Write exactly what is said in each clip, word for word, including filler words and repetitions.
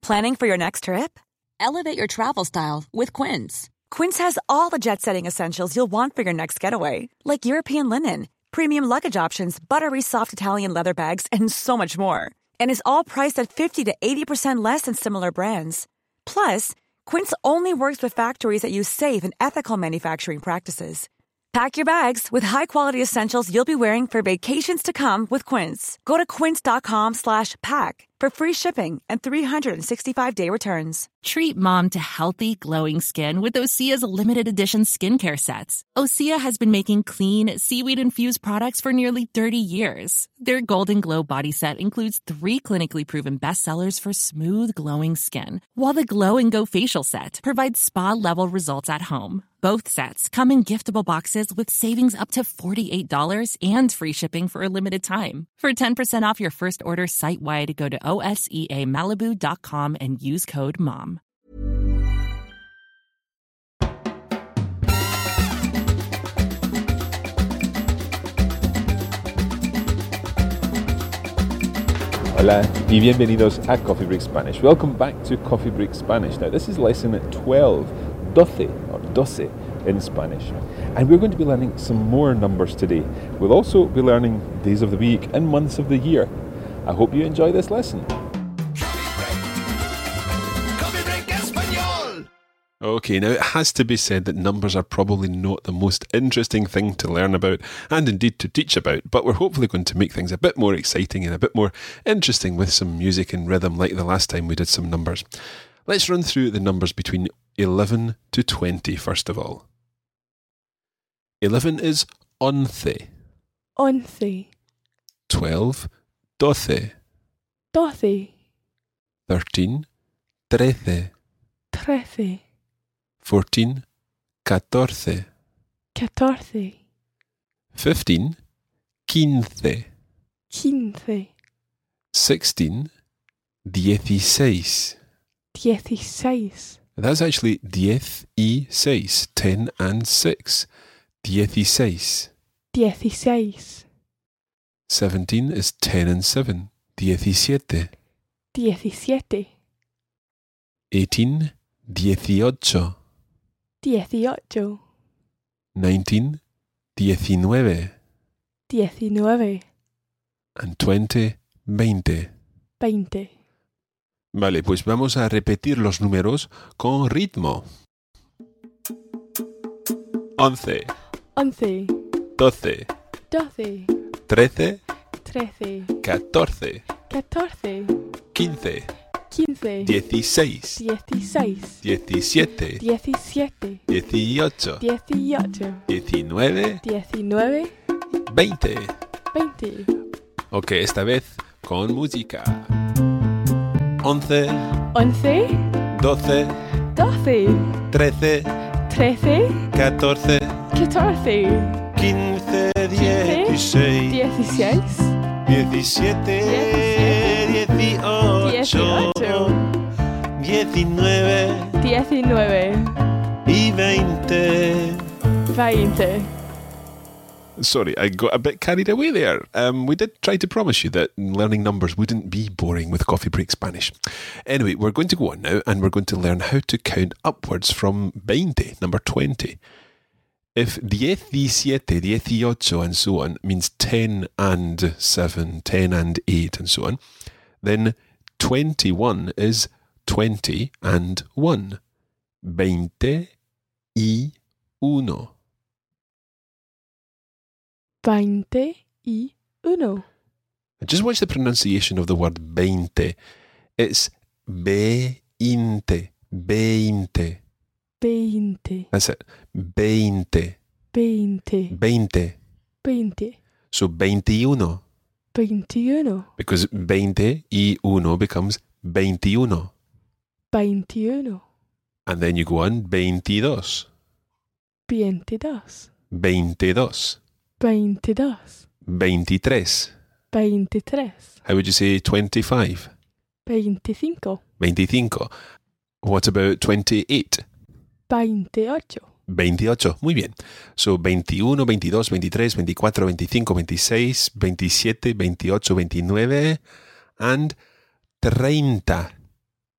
Planning for your next trip? Elevate your travel style with Quince. Quince has all the jet-setting essentials you'll want for your next getaway, like European linen, premium luggage options, buttery soft Italian leather bags, and so much more. And is all priced at fifty to eighty percent less than similar brands. Plus, Quince only works with factories that use safe and ethical manufacturing practices. Pack your bags with high-quality essentials you'll be wearing for vacations to come with Quince. Go to quince.com slash pack for free shipping and three sixty-five day returns. Treat mom to healthy, glowing skin with Osea's limited edition skincare sets. Osea has been making clean, seaweed-infused products for nearly thirty years. Their Golden Glow body set includes three clinically proven bestsellers for smooth, glowing skin, while the Glow and Go facial set provides spa-level results at home. Both sets come in giftable boxes with savings up to forty-eight dollars and free shipping for a limited time. For ten percent off your first order site-wide, go to O S E A Malibu dot com and use code MOM. Hola y bienvenidos a Coffee Break Spanish. Welcome back to Coffee Break Spanish. Now this is lesson twelve, doce or doce in Spanish. And we're going to be learning some more numbers today. We'll also be learning days of the week and months of the year. I hope you enjoy this lesson. Okay, now it has to be said that numbers are probably not the most interesting thing to learn about and indeed to teach about, but we're hopefully going to make things a bit more exciting and a bit more interesting with some music and rhythm like the last time we did some numbers. Let's run through the numbers between eleven to twenty first of all. eleven is once. Once. twelve, doce. Doce. thirteen, trece. Trece. fourteen, catorce. Catorce. fifteen, quince. Quince. sixteen, dieciséis. Dieciséis. That's actually diez y seis, ten and six. Dieciséis. Dieciséis. seventeen is ten and seven. Diecisiete. Diecisiete. eighteen, dieciocho. Dieciocho. nineteen, diecinueve. Diecinueve. And twenty, veinte. Veinte. Vale, pues vamos a repetir los números con ritmo. Once. Once. Doce. Doce. Trece. Trece. Catorce. Catorce. Quince. Quince. Dieciséis. Dieciséis. Diecisiete. Diecisiete. Dieciocho. Dieciocho. Diecinueve. Diecinueve. Veinte. Veinte. Ok, esta vez con música. Once. Once. Doce. Doce. Trece. Trece. Catorce. Catorce. Quince. Dieciséis. Dieciséis. Diecisiete. Dieciocho. Dieciocho. Diecinueve. Diecinueve. Y veinte. Veinte. Sorry, I got a bit carried away there. Um, we did try to promise you that learning numbers wouldn't be boring with Coffee Break Spanish. Anyway, we're going to go on now and we're going to learn how to count upwards from veinte, number twenty. If diecisiete, dieciocho and so on means ten and seven, ten and eight and so on, then twenty-one is twenty and one. Veinte y uno. Veinte y uno. Just watch the pronunciation of the word veinte. It's veinte, veinte. Veinte. That's it. Veinte. Veinte. Veinte. Veinte. So veintiuno. Veintiuno. Because veinte y uno becomes veintiuno. Veintiuno. And then you go on veintidós. Veintidós. Veintidós. Veintidós. Veintitrés. Veintitrés. How would you say twenty-five? Veinticinco. Veinticinco. What about twenty-eight? Veintiocho. Veintiocho. Muy bien. So veintiuno, veintidós, veintitrés, veinticuatro, veinticinco, veintiséis, veintisiete, veintiocho, veintinueve and treinta.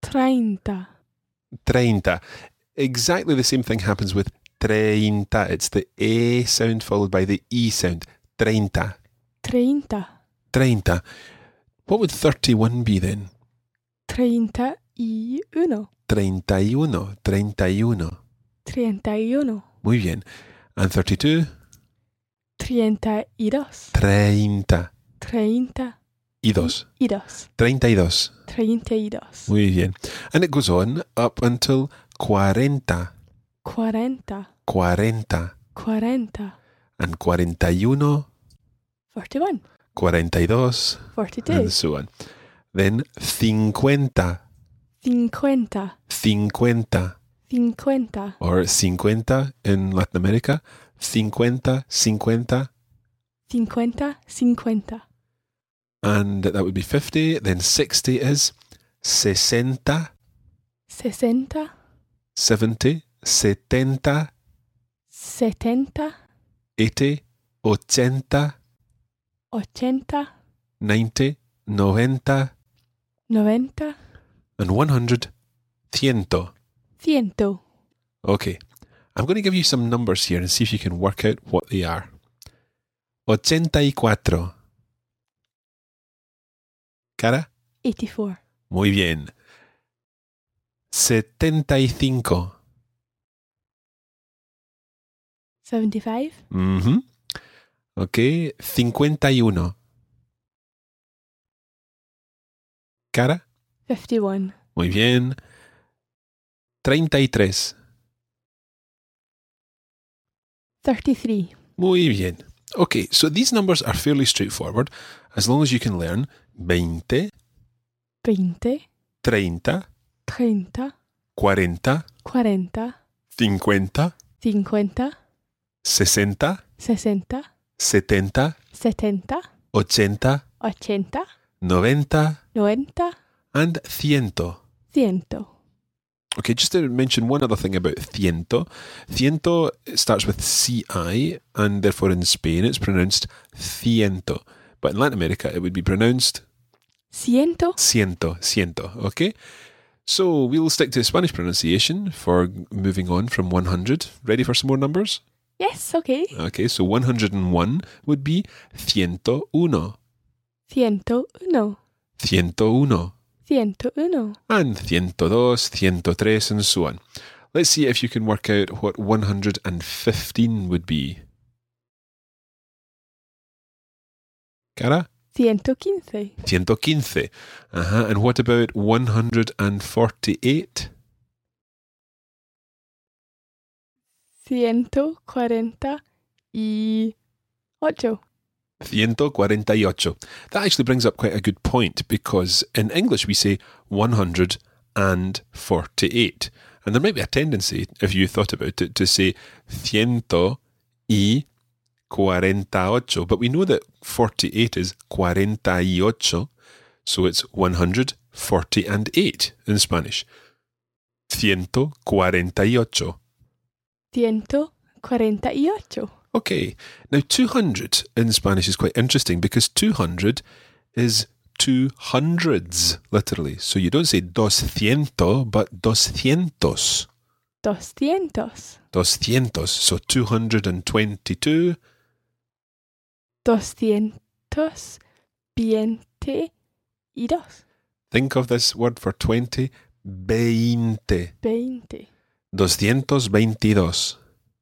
Treinta. Treinta. Exactly the same thing happens with treinta. It's the A sound followed by the E sound. Treinta. Treinta. Treinta. What would thirty-one be then? Treinta y uno. Treinta y uno. Treinta y uno. Treinta y uno. Muy bien. And thirty-two? Treinta y dos. Treinta. Treinta Y dos. y dos. Treinta y dos. Treinta y dos. Muy bien. And it goes on up until cuarenta. Cuarenta. Cuarenta. Cuarenta. And cuarenta y uno. Forty-one. Cuarenta y dos. Forty-two. And so on. Then cincuenta. Cincuenta. Cincuenta. Cincuenta. Or cincuenta in Latin America. Cincuenta. Cincuenta. Cincuenta. Cincuenta. And that would be fifty. Then sixty is sesenta. Sesenta. seventy. Setenta. Setenta. eighty. Ochenta. Ochenta. ninety. Noventa. Noventa. And one hundred. Ciento. Ciento. Okay. I'm going to give you some numbers here and see if you can work out what they are. Ochenta y cuatro. Cara? Eighty-four. Muy bien. Setenta y cinco. Seventy-five. Mhm. Ok. Cincuenta y uno. Cara? Fifty-one. Muy bien. Treinta y tres. Thirty-three. Muy bien. Okay, so these numbers are fairly straightforward as long as you can learn veinte, Veinte. treinta, Treinta. cuarenta, Cuarenta. cincuenta, Cincuenta. sesenta, Sesenta. setenta, Setenta. ochenta, Ochenta. noventa, Noventa. and ciento. Ciento. Okay, just to mention one other thing about ciento. Ciento starts with C I, and therefore in Spain it's pronounced ciento. But in Latin America it would be pronounced Ciento. ciento, ciento. Okay? So we'll stick to Spanish pronunciation for moving on from one hundred. Ready for some more numbers? Yes, okay. Okay, so one hundred one would be ciento uno. Ciento uno. Ciento uno. Ciento uno. And ciento dos, ciento tres, and so on. Let's see if you can work out what one hundred fifteen would be. Cara? Ciento quince. Ciento quince. Uh-huh. And what about one hundred forty-eight? Ciento cuarenta y ocho. Ciento cuarenta y ocho. That actually brings up quite a good point because in English we say one hundred forty-eight. And there might be a tendency, if you thought about it, to say ciento y cuarenta ocho. But we know that forty-eight is cuarenta y ocho, so it's one hundred forty and eight in Spanish. Ciento cuarenta y ocho. Ciento cuarenta y ocho. Okay, now two hundred in Spanish is quite interesting because two hundred is two hundreds, literally. So you don't say doscientos, but doscientos. Doscientos. Doscientos, so two hundred twenty-two. Doscientos veinte y dos. Think of this word for twenty. Veinte. Veinte. Doscientos veintidós.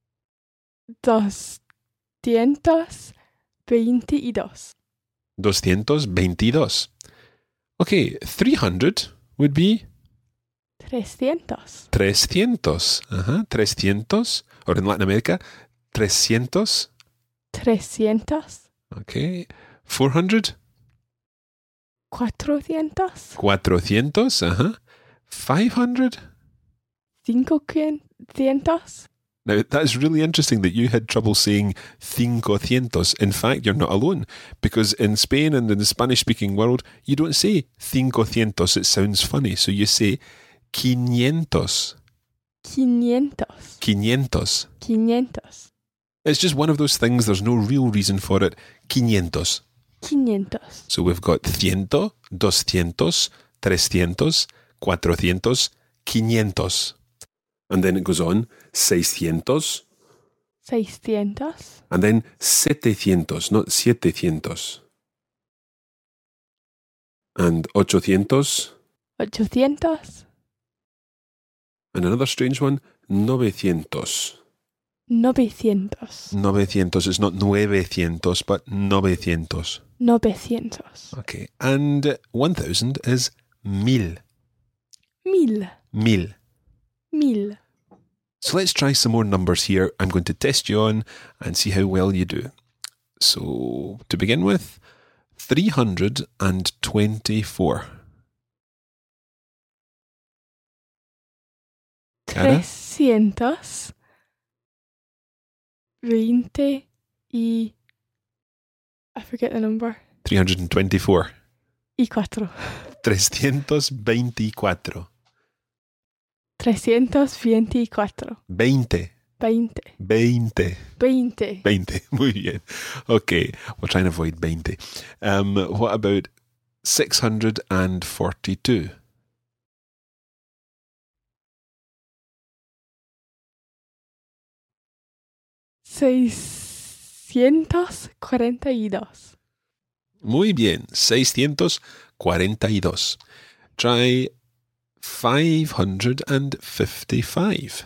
Doscientos veinte y dos. Doscientos veintidós. Okay, three hundred would be Trescientos. trescientos. Uh-huh, trescientos. Or in Latin America, trescientos. Trescientos. Okay, four hundred. Cuatrocientos. Cuatrocientos. Uh-huh. five hundred. Cincuecientos. Now, that's really interesting that you had trouble saying cincuecientos. In fact, you're not alone, because in Spain and in the Spanish-speaking world, you don't say cincuecientos. It sounds funny, so you say quinientos. Quinientos. Quinientos. Quinientos. It's just one of those things. There's no real reason for it. Quinientos. Quinientos. So we've got ciento, doscientos, trescientos, cuatrocientos, quinientos. And then it goes on, seiscientos, seiscientos, and then setecientos, not setecientos. And ochocientos, ochocientos, and another strange one, novecientos. novecientos, Novecientos is not nuevecientos, but novecientos. novecientos, Okay, and one thousand is mil. mil, Mil. mil. So let's try some more numbers here. I'm going to test you on and see how well you do. So to begin with, three hundred twenty-four. Cara? Trescientos veinte y... I forget the number. three hundred twenty-four. Y cuatro. trescientos veinticuatro. Trescientos veinticuatro. veinte. Veinte. veinte. Veinte. veinte. Muy bien. Okay, we'll try and avoid veinte. Um, what about six hundred forty-two? Seiscientos cuarenta y dos. Muy bien, seiscientos cuarenta y dos. Try five hundred fifty-five.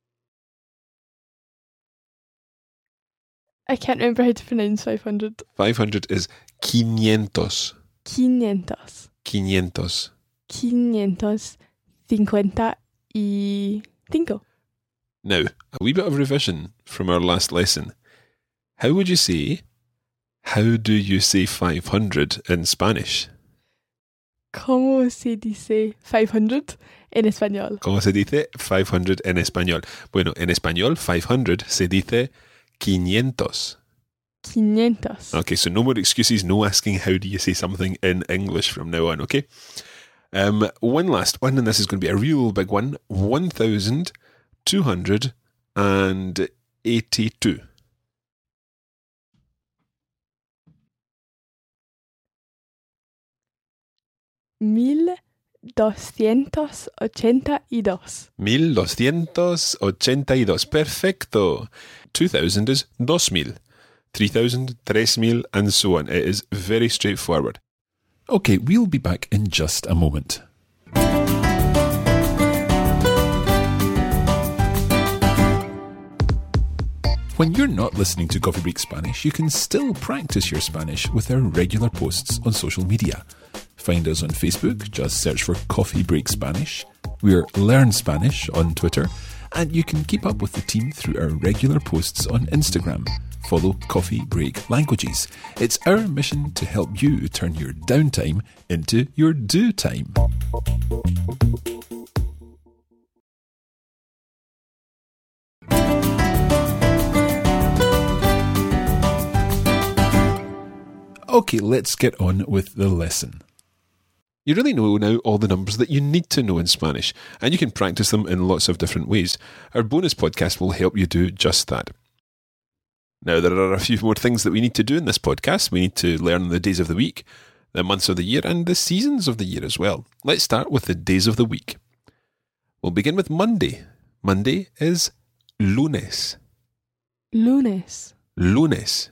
I can't remember how to pronounce five hundred. five hundred is quinientos. Quinientos. Quinientos. Quinientos cincuenta y cinco. Now, a wee bit of revision from our last lesson. How would you say, how do you say five hundred in Spanish? ¿Cómo se dice five hundred en español? ¿Cómo se dice five hundred en español? Bueno, en español, five hundred se dice quinientos. Quinientos. Okay, so no more excuses, no asking how do you say something in English from now on, okay? Um, one last one, and this is going to be a real big one. one thousand two hundred eighty-two. Mil doscientos ochenta y dos. mil doscientos ochenta y dos. Perfecto. two thousand is dos mil. three thousand, tres mil, and so on. It is very straightforward. Okay, we'll be back in just a moment. When you're not listening to Coffee Break Spanish, you can still practice your Spanish with our regular posts on social media. Find us on Facebook, just search for Coffee Break Spanish. We're Learn Spanish on Twitter, and you can keep up with the team through our regular posts on Instagram. Follow Coffee Break Languages. It's our mission to help you turn your downtime into your do time. Okay, let's get on with the lesson. You really know now all the numbers that you need to know in Spanish, and you can practice them in lots of different ways. Our bonus podcast will help you do just that. Now, there are a few more things that we need to do in this podcast. We need to learn the days of the week, the months of the year, and the seasons of the year as well. Let's start with the days of the week. We'll begin with Monday. Monday is lunes. Lunes. Lunes.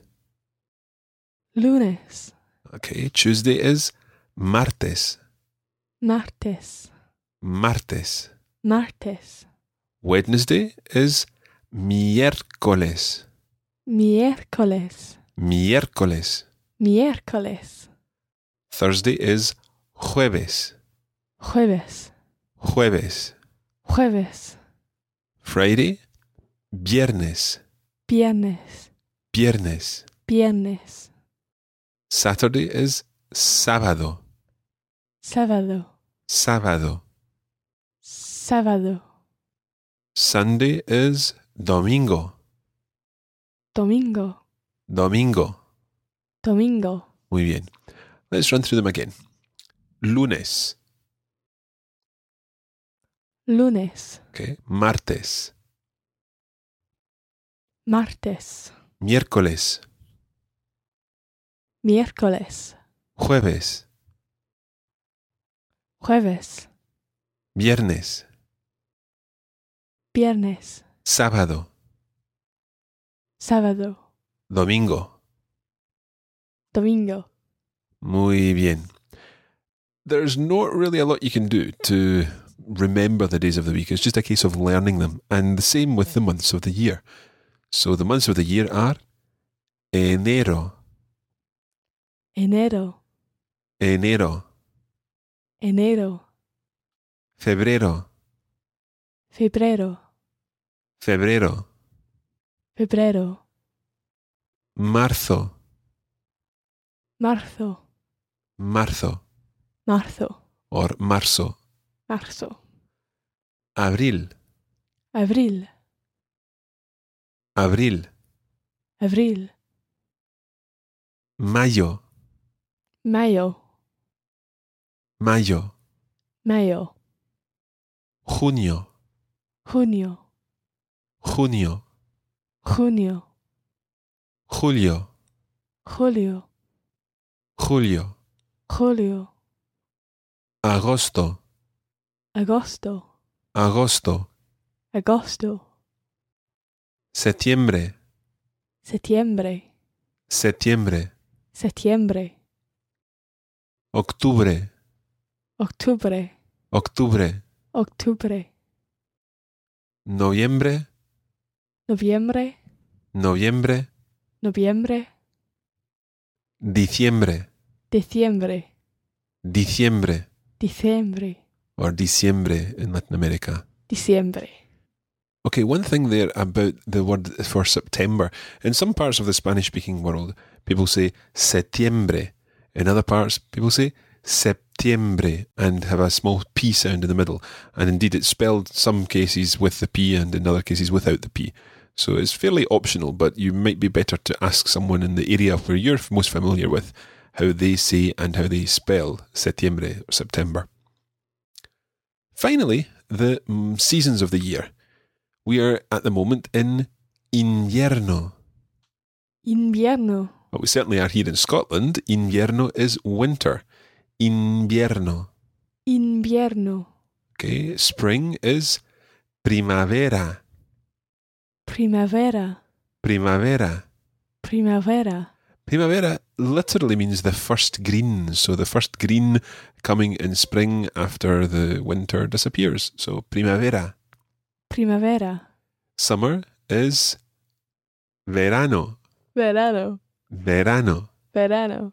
Lunes. Okay, Tuesday is martes. Martes. Martes. Martes. Wednesday is miércoles. Miércoles. Miércoles. Miércoles. Thursday is jueves. Jueves. Jueves. Jueves. Friday, viernes. Viernes. Viernes. Viernes. Saturday is sábado. Sábado. Sábado. Sábado. Sunday is domingo. Domingo. Domingo. Domingo. Muy bien. Let's run through them again. Lunes. Lunes. Okay. Martes. Martes. Miércoles. Miércoles. Jueves. Jueves. Viernes. Viernes. Sábado. Sábado. Domingo. Domingo. Muy bien. There's not really a lot you can do to remember the days of the week. It's just a case of learning them. And the same with the months of the year. So the months of the year are enero, Enero. enero, Enero. febrero, Febrero. febrero, Febrero. marzo, Marzo. marzo, Marzo. or marzo, Marzo. abril, Abril. abril, Abril. mayo, Mayo. mayo, Mayo. junio, Junio. junio, Junio. julio, Julio. julio, Julio. agosto, Agosto. agosto, Agosto. septiembre, Septiembre. septiembre, Septiembre. octubre, Octubre. octubre, Octubre. noviembre, Noviembre. noviembre, Noviembre. diciembre, Diciembre. diciembre, Diciembre. or diciembre in Latin America. Diciembre. Okay, one thing there about the word for September. In some parts of the Spanish-speaking world, people say septiembre. In other parts, people say septiembre and have a small P sound in the middle. And indeed, it's spelled some cases with the P and in other cases without the P. So it's fairly optional, but you might be better to ask someone in the area where you're most familiar with how they say and how they spell septiembre or September. Finally, the mm, seasons of the year. We are at the moment in invierno. Invierno. Well, we certainly are here in Scotland. Invierno is winter. Invierno. Invierno. Okay, spring is primavera. Primavera. Primavera. Primavera. Primavera literally means the first green. So the first green coming in spring after the winter disappears. So primavera. Primavera. Summer is verano. Verano. Verano. Verano.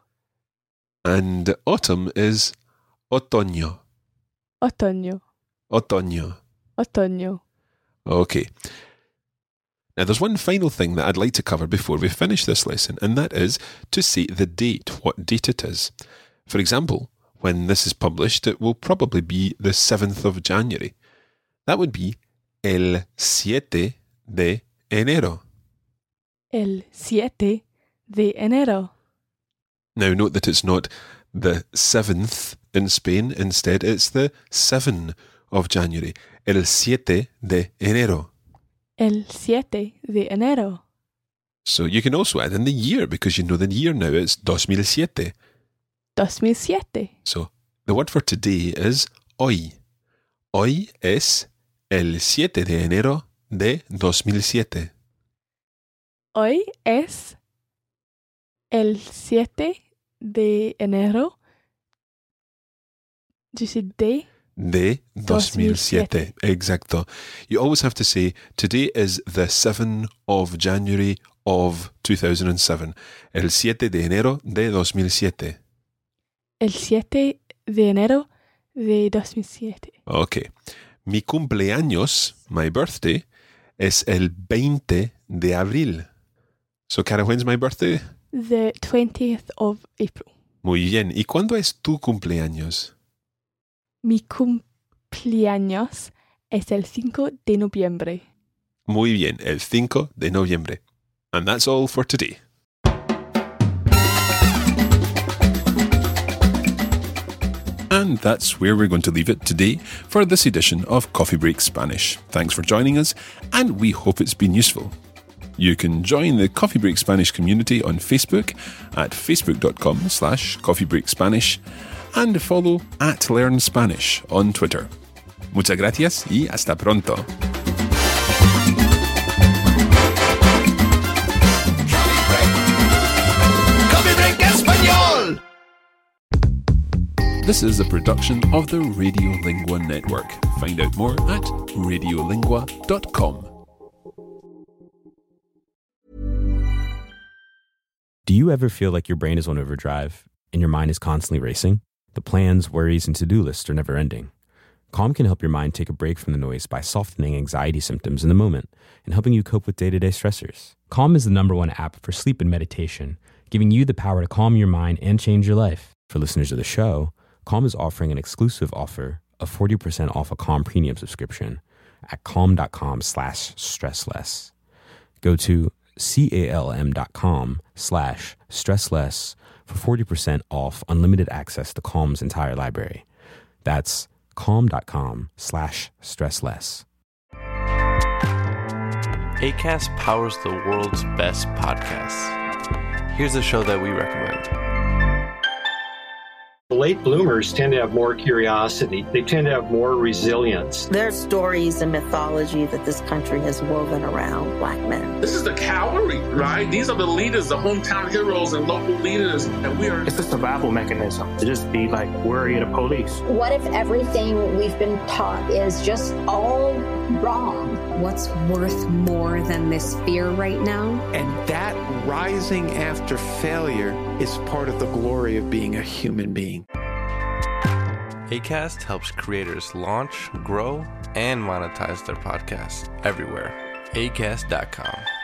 And autumn is otoño. Otoño. Otoño. Otoño. Okay. Now, there's one final thing that I'd like to cover before we finish this lesson, and that is to say the date, what date it is. For example, when this is published, it will probably be the seventh of January. That would be el siete de enero. El siete de enero. Now, note that it's not the seventh in Spain. Instead, it's the seven of January. El siete de enero. El siete de enero. So you can also add in the year, because you know the year now. It's dos mil siete. dos mil siete. So the word for today is hoy. Hoy es el siete de enero de dos mil siete. Hoy es el siete de enero. You said de? De dos mil siete. Exacto. You always have to say, today is the seventh of January of two thousand seven. El siete de enero de dos mil siete. El siete de enero de dos mil siete. Okay. Mi cumpleaños, my birthday, es el veinte de abril. So, Cara, when's my birthday? The twentieth of April. Muy bien. ¿Y cuándo es tu cumpleaños? Mi cumpleaños es el cinco de noviembre. Muy bien, el cinco de noviembre. And that's all for today. And that's where we're going to leave it today for this edition of Coffee Break Spanish. Thanks for joining us, and we hope it's been useful. You can join the Coffee Break Spanish community on Facebook at facebook.com slash coffeebreakspanish and follow at Learn Spanish on Twitter. Muchas gracias y hasta pronto. This is a production of the Radiolingua Network. Find out more at radiolingua dot com. Do you ever feel like your brain is on overdrive and your mind is constantly racing? The plans, worries, and to-do lists are never ending. Calm can help your mind take a break from the noise by softening anxiety symptoms in the moment and helping you cope with day-to-day stressors. Calm is the number one app for sleep and meditation, giving you the power to calm your mind and change your life. For listeners of the show, Calm is offering an exclusive offer of forty percent off a Calm premium subscription at calm.com slash stressless. Go to calm.com slash stressless for forty percent off unlimited access to Calm's entire library. That's calm.com slash stressless. Acast powers the world's best podcasts. Here's a show that we recommend. Late bloomers tend to have more curiosity. They tend to have more resilience. There's stories and mythology that this country has woven around Black men. This is the cavalry, right? These are the leaders, the hometown heroes and local leaders. And we are... It's a survival mechanism to just be like worry of the police. What if everything we've been taught is just all wrong? What's worth more than this fear right now? And that rising after failure is part of the glory of being a human being. Acast helps creators launch, grow, and monetize their podcasts everywhere. acast dot com.